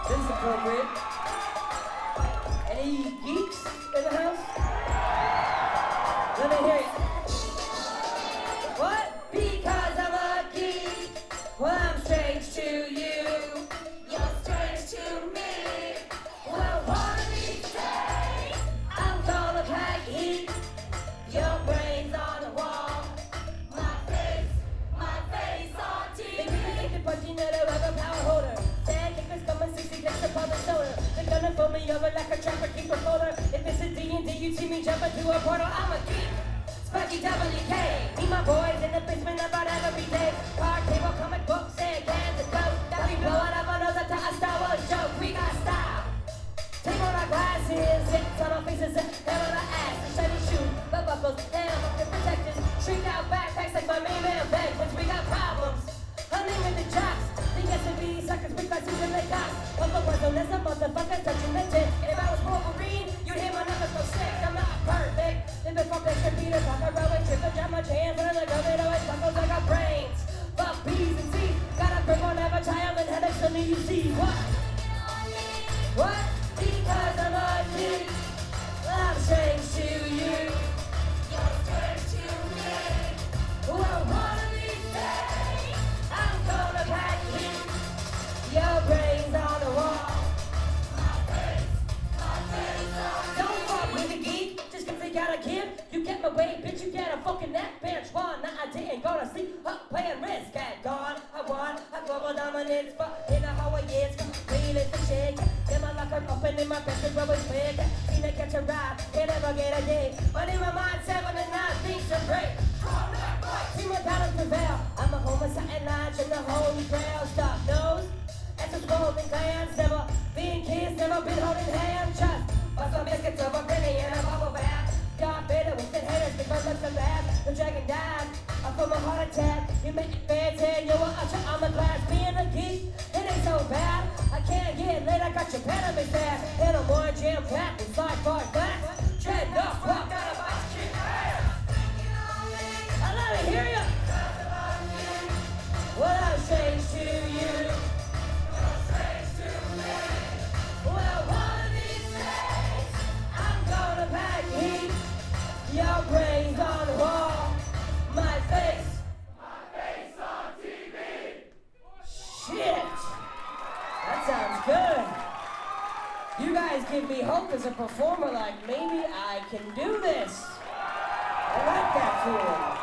This is appropriate. Any geeks in the house? Let me hear it. What? Because I'm a geek. Well, I'm strange to you. You're strange to me. Well, one of these days, I'm gonna pack heat. Your brain's on the wall. My face on TV. They punching at a rubber power holder. Sand kickers coming 60 clicks upon the shoulder. They're gonna fold me over like a trapper keeper folder. If it's a D&D, you see me jump into a portal. I'm a geek. Sparky WK. Me, my boys in the basement about every day. Card table, comic books, and cans of coke. That we blow it up another time. Star Wars joke. We got style. Take on our glasses, hits on our faces, hair on our ass, and shiny shoes, belt buckles, and fucking protectors. Shrink out backpacks like my main man bag, but we got problems. Hunting with the jocks, the S&B suckers, big guys, and they got. Of the world, there's a motherfucker touching the tent. If I was Wolverine, you'd hear my numbers go sick. I'm not perfect. If it fuck, they should be the fuck, I roll triple jam my chance, but the girl, it always buckles like our brains. Fuck B's and C's, got a grip on every child and headaches on you see. What? What? Because I'm a geek, I'm strange to you. You're strange to me. Well, one of these days, I'm gonna pack heat. Your brain's on the wall. My face on. Don't fuck with a geek, just 'cause they got a gift. You get my way, bitch, you get a fucking neck bench. One, nah, I didn't go to sleep, up playing risk. At dawn, I won a global dominance, but in a Hawaii, it's really the shit. I'm open in my best and always quick. Seen it catch a ride, can't never get a day. But in my mind, 7 and 9 things are great. See my battles prevail. I'm a homicide and lodge in the holy grail. Stop nose, and some golden glands. Never been kissed, never been holding hands. Trust, but some biscuits of a penny and a bubble bath. Got better with the haters, they burn like the lab. The dragon died, I feel my heart attack. You make it fancy, you're on the glass. Being a geek, it ain't so bad. I can't get lit, I got your penalty fast. And I'm more jam packed with side bar glass. Dread off, walk out of my street. I let me hear you. Well, I'm strange to you. You're strange to me. Well, one of these days, I'm gonna pack heat. Your brain's on the wall. My face on TV. Shit. That sounds good. You guys give me hope as a performer, like maybe I can do this. I like that feeling.